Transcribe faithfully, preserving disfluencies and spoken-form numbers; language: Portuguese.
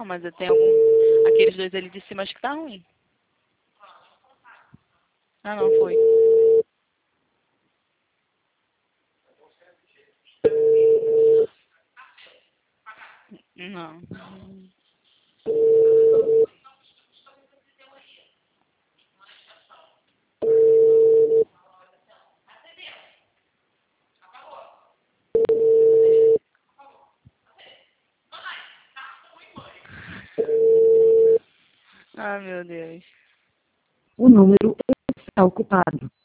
Não, mas eu tenho algum... Aqueles dois ali de cima acho que tá ruim. Ah, não, foi. Não. Ah, meu Deus. O número está ocupado.